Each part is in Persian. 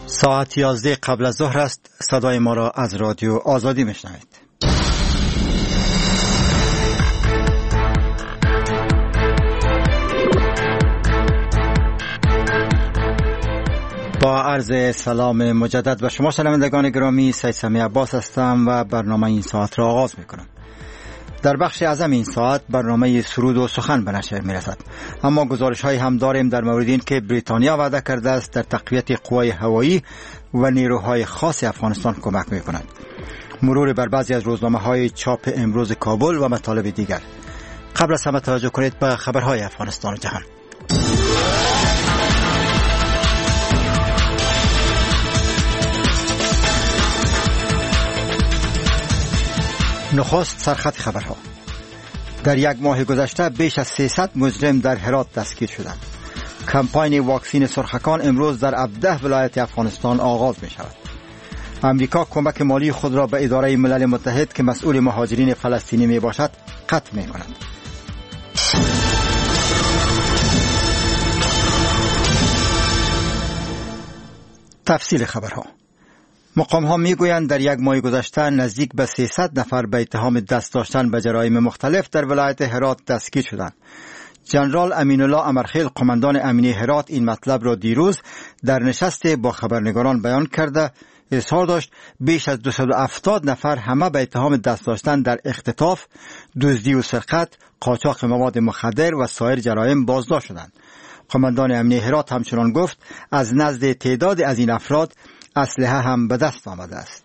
ساعت 11 قبل از ظهر است. صدای ما را از رادیو آزادی میشنوید. با عرض سلام مجدد و شما شنوندگان گرامی، سید سمیع عباس هستم و برنامه این ساعت را آغاز میکنم. در بخش اعظم این ساعت برنامه سرود و سخن به نشر میرسد، اما گزارش های هم داریم در مورد این که بریتانیا وعده کرده است در تقویت قوای هوایی و نیروهای خاص افغانستان کمک میکند. مرور بر بعضی از روزنامه های چاپ امروز کابل و مطالب دیگر. قبل از همه توجه کنید به خبرهای افغانستان و جهان. نخست سرخط خبرها. در یک ماه گذشته بیش از 300 مجرم در هرات دستگیر شدند. کمپاین واکسین سرخکان امروز در 17 ولایت افغانستان آغاز می شود. امریکا کمک مالی خود را به اداره ملل متحد که مسئول مهاجرین فلسطینی می باشد قطع می کند. تفصیل خبرها. مقام ها می گویند در یک ماه گذشته نزدیک به 300 نفر به اتهام دست داشتن به جرایم مختلف در ولایت هرات دستگیر شدند. جنرال امین الله امرخیل قماندان امنیه هرات این مطلب را دیروز در نشست با خبرنگاران بیان کرده اظهار داشت بیش از 270 نفر همه به اتهام دست داشتن در اختطاف، دزدی و سرقت، قاچاق مواد مخدر و سایر جرایم بازداشت شدند. قماندان امنیه هرات همچنان گفت از نزد تعداد از این افراد اسلحه هم به دست آمده است.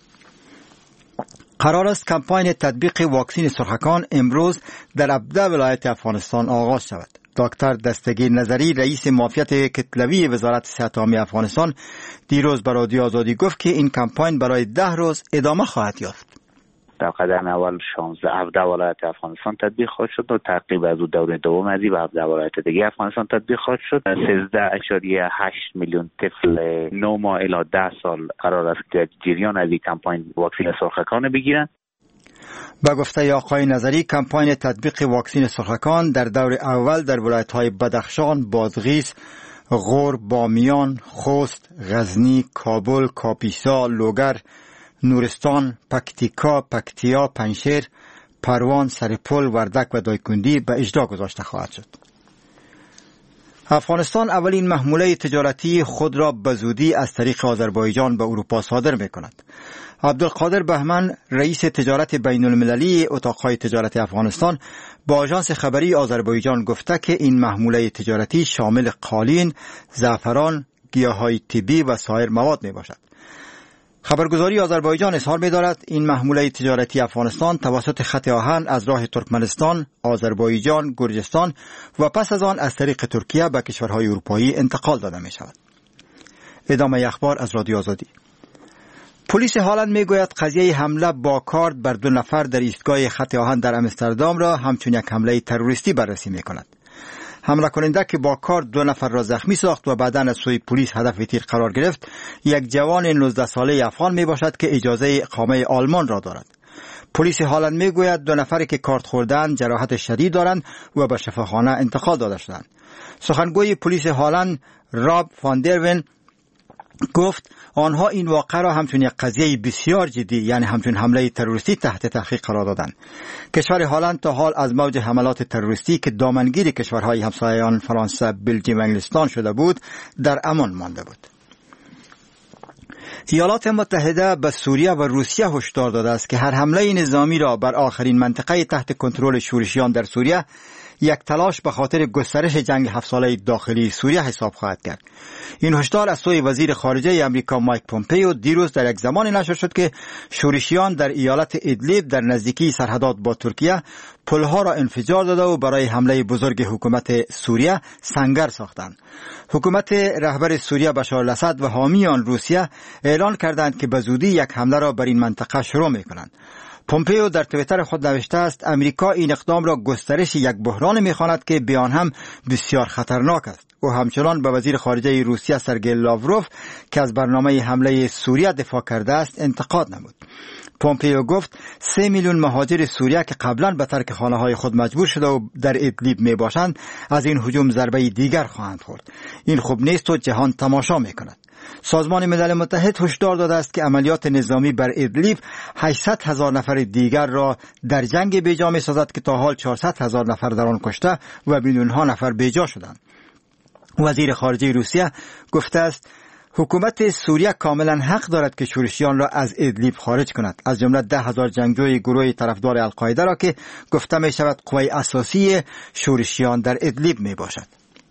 قرار است کمپاین تطبیق واکسین سرخکان امروز در 17 ولایت افغانستان آغاز شود. دکتر دستگیر نظری رئیس معافیت کتلوی وزارت صحت عامه افغانستان دیروز به رادیو آزادی گفت که این کمپاین برای 10 روز ادامه خواهد یافت. در قدم اول 17 ولایت افغانستان تطبیق خواهد شد و تعقیب از دوره دوم از این 17 ولایت دیگه افغانستان تطبیق خواهد شد. 13.8 میلیون طفل 9 ماه الی 10 سال قرار است که جریان از این کمپاین واکسین سرخکان بگیرند. با گفته آقای نظری کمپاین تطبیق واکسین سرخکان در دور اول در ولایت‌های بدخشان، بادغیس، غور، بامیان، خوست، غزنی، کابل، کاپیسا، لوگر، نورستان، پکتیکا، پکتیا، پنشیر، پروان، سرپل، وردک و دایکندی به اجرا گذاشته خواهد شد. افغانستان اولین محموله تجارتی خود را به زودی از طریق آذربایجان به اروپا صادر می‌کند. عبدالقادر بهمن رئیس تجارت بین المللی اتاق‌های تجارت افغانستان با آژانس خبری آذربایجان گفته که این محموله تجارتی شامل قالین، زعفران، گیاهای طبی و سایر مواد میباشد. خبرگزاری آذربایجان اظهار می‌دارد این محموله تجارتی افغانستان توسط خط آهن از راه ترکمنستان، آذربایجان، گرجستان و پس از آن از طریق ترکیه به کشورهای اروپایی انتقال داده می‌شود. ادامه اخبار از رادیو آزادی. پلیس هالند میگوید قضیه حمله با کارد بر 2 نفر در ایستگاه خط آهن در آمستردام را همچون یک حمله تروریستی بررسی می‌کند. حمله کننده که با کارد 2 نفر را زخمی ساخت و بعداً از سوی پلیس هدف تیر قرار گرفت، یک جوان 19 ساله افغان می باشد که اجازه اقامه آلمان را دارد. پلیس هالند می گوید 2 نفری که کارد خوردند جراحت شدید دارند و به شفاخانه انتقال داده شدند. سخنگوی پلیس هالند راب فاندرون گفت آنها این واقعه را همچون یک قضیه بسیار جدی یعنی همچون حمله تروریستی تحت تحقیق قرار دادند. کشور هالند تا حال از موج حملات تروریستی که دامنگیر کشورهای همسایه آن فرانسه، بلژیم و انگلستان شده بود در امان مانده بود. ایالات متحده به سوریه و روسیه هشدار داده است که هر حمله نظامی را بر آخرین منطقه تحت کنترل شورشیان در سوریه یک تلاش به خاطر گسترش جنگ 7 ساله داخلی سوریه حساب خواهد کرد. این هشدار از سوی وزیر خارجه امریکا مایک پومپئو دیروز در یک زمانی نشر شد که شورشیان در ایالت ادلیب در نزدیکی سرحدات با ترکیه پلها را انفجار داده و برای حمله بزرگ حکومت سوریه سنگر ساختند. حکومت رهبر سوریه بشار الاسد و حامیان روسیه اعلان کردند که به زودی یک حمله را بر این منطقه شروع می‌کنند. پومپئو در توییتر خود نوشته است امریکا این اقدام را گسترش یک بحران می‌خواند که به آن هم بسیار خطرناک است. او همچنان به وزیر خارجه روسیه سرگئی لاوروف که از برنامه حمله سوریه دفاع کرده است انتقاد نمود. پومپیو گفت 3 میلیون مهاجر سوریه که قبلا به ترک خانه‌های خود مجبور شده و در ادلیب می باشند از این هجوم ضربه دیگر خواهند خورد. این خوب نیست و جهان تماشا می کند. سازمان ملل متحد هشدار داده است که عملیات نظامی بر ادلیب 800,000 نفر دیگر را در جنگ بیجا می سازد که تا حال 400,000 نفر در آن کشته و میلیون‌ها نفر بیجا شدند. وزیر خارجه روسیه گفته است حکومت سوریه کاملا حق دارد که شورشیان را از ادلیب خارج کند، از جمله 10,000 جنگجوی گروه طرفدار القاعده را که گفته می شود قوه اساسی شورشیان در ادلیب می باشد.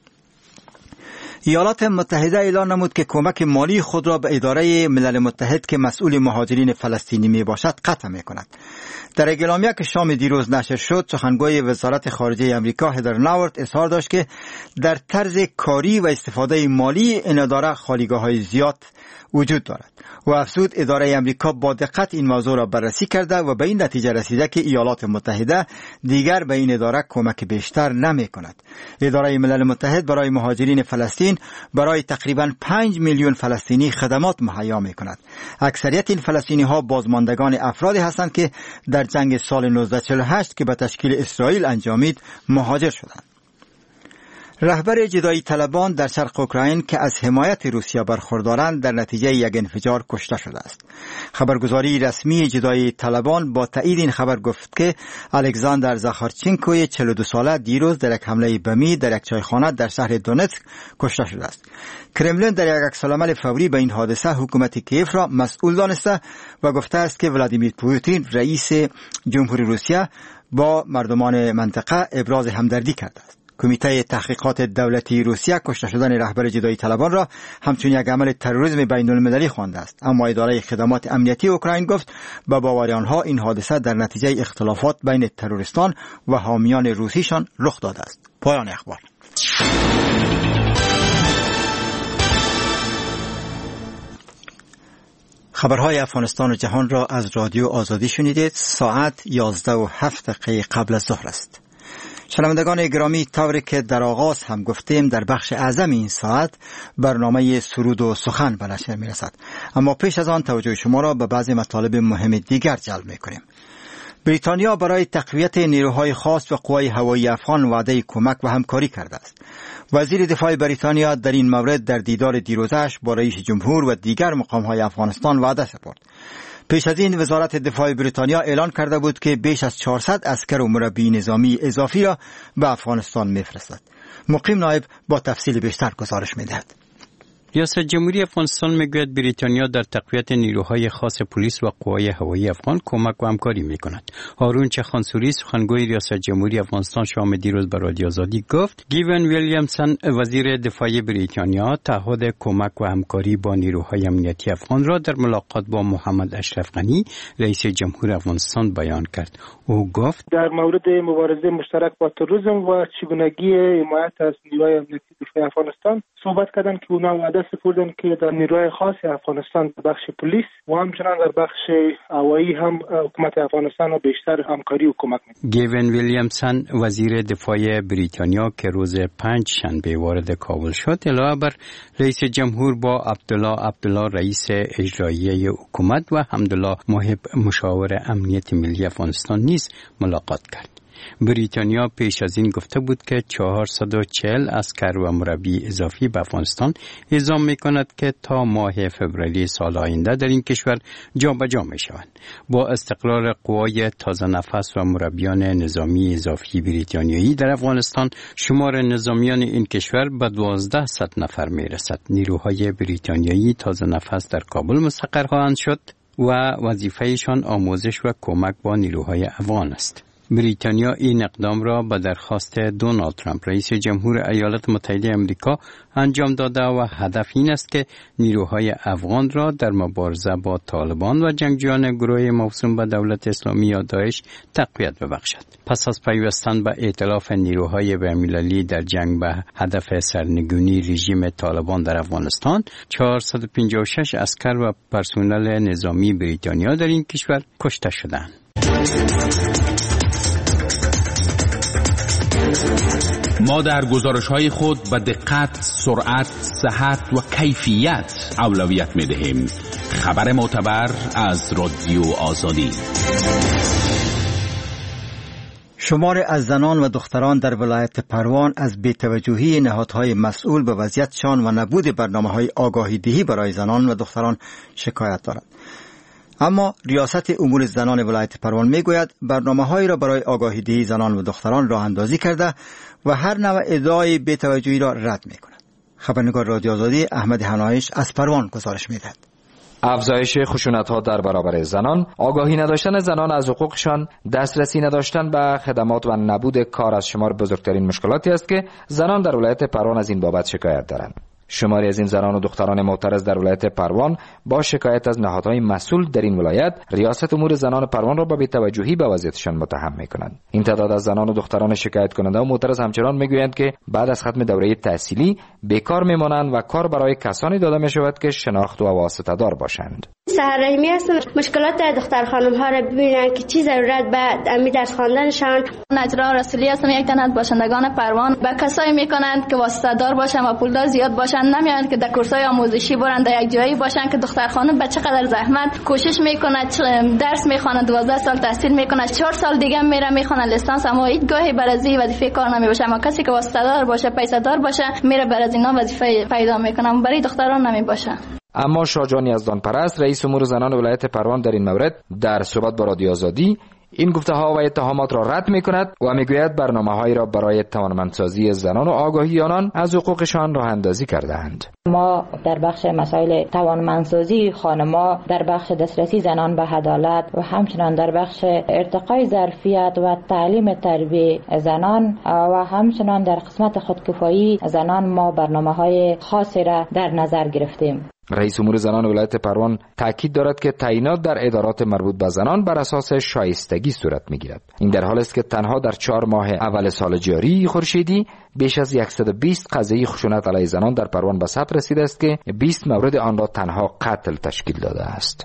ایالات متحده اعلان نمود که کمک مالی خود را به اداره ملل متحد که مسئول مهاجرین فلسطینی می باشد قطع می کند. در اعلامیه که شام دیروز نشر شد، سخنگوی وزارت خارجه امریکا هدر ناورت اظهار داشت که در طرز کاری و استفاده مالی این اداره خالیگاه‌های زیاد وجود دارد و افزود اداره امریکا با دقت این موضوع را بررسی کرده و به این نتیجه رسیده که ایالات متحده دیگر به این اداره کمک بیشتر نمی کند. اداره ملل متحد برای مهاجرین فلسطین برای تقریباً 5 میلیون فلسطینی خدمات مهیا می کند. اکثریت این فلسطینی ها بازماندگان افرادی هستند که در جنگ سال 1948 که به تشکیل اسرائیل انجامید مهاجر شدند. رهبر جدایی طلبان در شرق اوکراین که از حمایت روسیه برخوردارند در نتیجه یک انفجار کشته شده است. خبرگزاری رسمی جدایی طلبان با تایید این خبر گفت که الکساندر زاخارچنکوی 42 ساله دیروز در یک حمله بمی در یک چایخانه در شهر دونتسک کشته شده است. کرملین در یک عکس‌العمل فوری به این حادثه حکومت کیف را مسئول دانسته و گفته است که ولادیمیر پوتین رئیس جمهوری روسیه با مردمان منطقه ابراز همدردی کرده است. کمیته تحقیقات دولتی روسیه کشته شدن رهبر جدایی طلبان را همچون یک عمل تروریسم بین المللی خوانده است، اما اداره خدمات امنیتی اوکراین گفت به باور آنها این حادثه در نتیجه اختلافات بین تروریستان و حامیان روسیشان رخ داده است. پایان اخبار. خبرهای افغانستان و جهان را از رادیو آزادی شنیدید. ساعت 11:07 قبل از ظهر است. شنوندگان گرامی، طوری که در آغاز هم گفتیم در بخش اعظم این ساعت برنامه سرود و سخن به نشر می رسد، اما پیش از آن توجه شما را به بعضی مطالب مهم دیگر جلب می کنیم. بریتانیا برای تقویت نیروهای خاص و قوای هوایی افغان وعده کمک و همکاری کرده است. وزیر دفاع بریتانیا در این مورد در دیدار دیروزش با رئیس جمهور و دیگر مقام‌های افغانستان وعده سپرد. پیش از این وزارت دفاع بریتانیا اعلان کرده بود که بیش از 400 عسکر و مربی نظامی اضافی را به افغانستان می‌فرستد. مقیم نایب با تفصیل بیشتر گزارش می‌دهد. ریاست جمهوری افغانستان میگوید بریتانیا در تقویت نیروهای خاص پلیس و قوای هوایی افغان کمک و همکاری میکند. هارون چخانسوری سخنگوی ریاست جمهوری افغانستان شام دیروز به رادیو آزادی گفت گیون ویلیامسون وزیر دفاع بریتانیا تعهد کمک و همکاری با نیروهای امنیتی افغان را در ملاقات با محمد اشرف غنی رئیس جمهور افغانستان بیان کرد. او گفت در مورد مبارزه مشترک با تروریسم و چگونگی حمایت از نیروهای امنیتی دفاع افغانستان صحبت کردند که اونا وعده سپردن که در نیروهای خاص افغانستان بخش پلیس و همچنان در بخش هوایی هم حکومت افغانستان را بیشتر همکاری و کمک می‌کند. گیون ویلیامسون وزیر دفاع بریتانیا که روز 5 شنبه وارد کابل شد علاوه بر رئیس جمهور با عبدالله رئیس اجرایی حکومت و حمدالله محب مشاور امنیت ملی افغانستان نیز ملاقات کرد. بریتانیا پیش از این گفته بود که 440 عسکر و مربی اضافی به افغانستان اعزام می‌کند که تا ماه فوریه سال آینده در این کشور جابجا می‌شوند. با استقرار قوای تازه نفس و مربیان نظامی اضافی بریتانیایی در افغانستان شمار نظامیان این کشور به 1200 نفر می‌رسد. نیروهای بریتانیایی تازه نفس در کابل مستقر خواهند شد و وظیفه‌شان آموزش و کمک با نیروهای افغان است. بریتانیا این اقدام را به درخواست دونالد ترامپ رئیس جمهور ایالات متحده آمریکا انجام داده و هدف این است که نیروهای افغان را در مبارزه با طالبان و جنگجویان گروه موسوم به دولت اسلامی یا داعش تقویت ببخشد. پس از پیوستن به ائتلاف نیروهای بین‌المللی در جنگ به هدف سرنگونی رژیم طالبان در افغانستان، 456 عسکر و پرسنل نظامی بریتانیا در این کشور کشته شدند. ما در گزارش‌های خود به دقت، سرعت، صحت و کیفیت اولویت می‌دهیم. خبر معتبر از رادیو آزادی. شمار از زنان و دختران در ولایت پروان از بی‌توجهی نهادهای مسئول به وضعیتشان و نبود برنامه‌های آگاهی دهی برای زنان و دختران شکایت دارند. اما ریاست امور زنان ولایت پروان میگوید برنامه‌هایی را برای آگاهی دهی زنان و دختران راه اندازی کرده و هر نوع ادعای بی‌توجهی را رد می‌کند. خبرنگار رادیو آزادی احمد حنایش از پروان گزارش می‌دهد. افزایش خشونت‌ها در برابر زنان، آگاهی نداشتن زنان از حقوقشان، دسترسی نداشتن به خدمات و نبود کار از شمار بزرگترین مشکلاتی است که زنان در ولایت پروان از این بابت شکایت دارند. شماری از این زنان و دختران معترض در ولایت پروان با شکایت از نهادهای مسئول در این ولایت، ریاست امور زنان پروان را به بی‌توجهی به وضعیتشان متهم می‌کنند. این تعداد از زنان و دختران شکایت کننده و معترض همچنان میگویند که بعد از ختم دوره تحصیلی بیکار میمانند و کار برای کسانی داده می‌شود که شناخت و واسطه دار باشند. سحر رحیمی هستم. مشکلات دختر خانم ها را ببینن که چی ضرورت به امی درس خواندنشان. نجرا رسولی هستم. یک تن از باشندگان پروان به کسایی میکنند که واسطه دار باشن و پولدار زیاد باشن، نمیاند که در کورس‌های آموزشی برن در یک جایی باشن که دختر خانم به چقدر زحمت کوشش میکنه، درس میخونه، 12 سال تحصیل میکنه، 4 سال دیگه میره میخونه لیسانس، اما هیچ گاهی برازی وظیفه کار نمیباشه. اما کسی که واسطه دار باشه، پیسه دار باشه، میره برای اینا وظیفه پیدا میکنه، برای دختران نمیباشه. اما شاجان یزدان پرست، رئیس امور زنان ولایت پروان، در این مورد در صحبت با رادیو آزادی این گفته‌ها و اتهامات را رد می‌کند و میگوید برنامه‌هایی را برای توانمندسازی زنان و آگاهی آنان از حقوقشان راه اندازی کرده‌اند. ما در بخش مسائل توانمندسازی خانم‌ها، در بخش دسترسی زنان به عدالت و همچنان در بخش ارتقای ظرفیت و تعلیم تربیت زنان و همچنان در قسمت خودکفایی زنان ما برنامه‌های خاصی را در نظر گرفتیم. رئیس امور زنان ولایت پروان تاکید دارد که تعیینات در ادارات مربوط به زنان بر اساس شایستگی صورت میگیرد. این در حالی است که تنها در 4 ماه اول سال جاری خورشیدی بیش از 120 قضیه خشونت علیه زنان در پروان به ثبت رسیده است که 20 مورد آن را تنها قتل تشکیل داده است.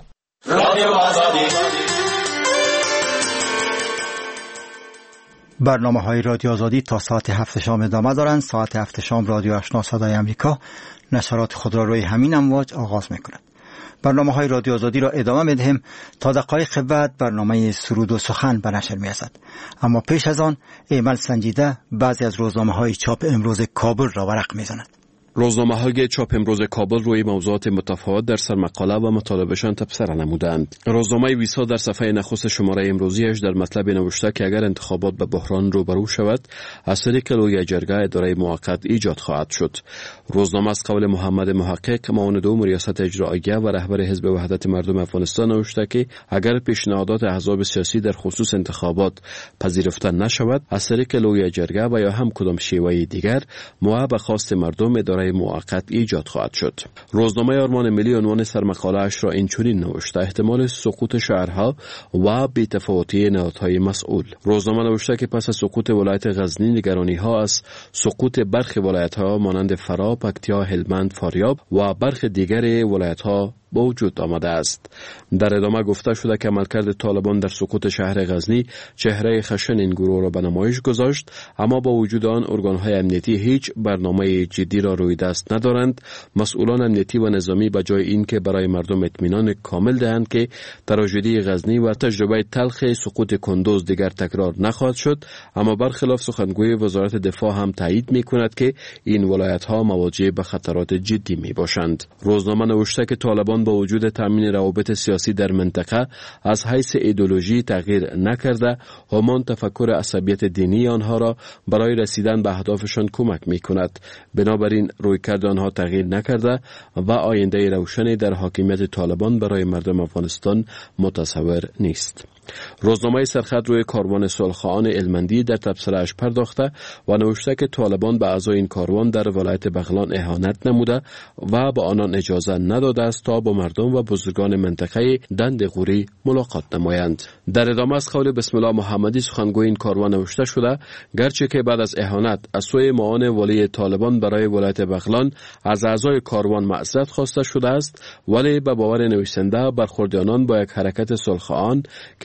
برنامه‌های رادیو آزادی تا ساعت 7 شام ادامه دارند. ساعت 7 شام رادیو آشنا صدای آمریکا نشرات خود را روی همین امواج آغاز می‌کند. برنامه‌های رادیو آزادی را ادامه می‌دهیم تا دقایق بعد برنامه سرود و سخن به نشر می‌رسد. اما پیش از آن ایمن سنجیده بعضی از روزنامه‌های چاپ امروز کابل را ورق می‌زند. روزنامه‌های چاپ امروز کابل روی موضوعات متفاوت در سرمقاله و مطالبشان تبصره نمودند. روزنامه ویسا در صفحه نخست شماره امروزیش در مطلب نوشته که اگر انتخابات به بحران روبرو شود، از طریق لوی جرگه اداره موقت ایجاد خواهد شد. روزنامه از قول محمد محقق، معاون دوم ریاست اجراییه و رهبر حزب وحدت مردم افغانستان نوشته که اگر پیشنهادات احزاب سیاسی در خصوص انتخابات پذیرفته نشود، از طریق لوی جرگه و یا هم کدام شیوه دیگر به خواست مردم اداره موقت ایجاد خواهد شد. روزنامه آرمان ملی عنوان سرمقاله اش را اینچنین نوشته: احتمال سقوط شهرها و بی‌تفاوتی نهادهای مسئول. روزنامه نوشته که پس از سقوط ولایت غزنی نگرانی ها از سقوط برخی ولایت ها مانند فرا، پکتیا، هلمند، فاریاب و برخی دیگر ولایت ها با وجود آمده است. در ادامه گفته شده که عملکرد طالبان در سقوط شهر غزنی چهره خشن این گروه را به نمایش گذاشت، اما با وجود آن ارگان‌های امنیتی هیچ برنامه جدی را روی دست ندارند. مسئولان امنیتی و نظامی به جای اینکه برای مردم اطمینان کامل دهند که تراژدی غزنی و تجربه تلخ سقوط کندوز دیگر تکرار نخواهد شد، اما برخلاف سخنگوی وزارت دفاع هم تایید می‌کند که این ولایت‌ها مواجه به خطرات جدی می‌باشند. روزنامه نوشته که طالبان با وجود تامین روابط سیاسی در منطقه از حیث ایدئولوژی تغییر نکرده، همان تفکر عصبیت دینی آنها را برای رسیدن به اهدافشان کمک می‌کند. بنابراین رویکرد آنها تغییر نکرده و آینده روشنی در حاکمیت طالبان برای مردم افغانستان متصور نیست. روزنامه سرخط روی کاروان صلح‌خواهان المندی در تبصره‌اش پرداخته و نوشته که طالبان به اعضای این کاروان در ولایت بغلان اهانت نموده و به آنان اجازه نداده است تا با مردم و بزرگان منطقه دند غوری ملاقات نمایند. در ادامه از قول بسم الله محمدی سخنگوی این کاروان نوشته شده: گرچه که بعد از اهانت از سوی معاون ولی طالبان برای ولایت بغلان از اعضای کاروان معذرت خواسته شده است، ولی به باور نویسنده برخورد آنان با یک حرکت صلح‌خواهان که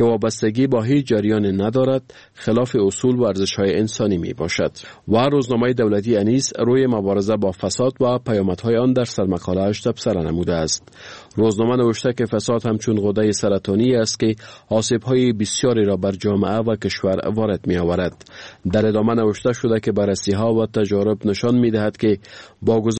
وابستگی با هیچ جریان ندارد، خلاف اصول و ارزش‌های انسانی میباشد. و روزنامه دولتی انیس روی مبارزه با فساد و پیامدهای آن در سرمقاله‌اش تبصره نموده است. روزنامه نوشته که فساد همچون غده سرطانی است که آسیب‌های بسیاری را بر جامعه و کشور وارد می‌آورد. در ادامه نوشته شده که بررسی‌ها و تجارب نشان می‌دهد که با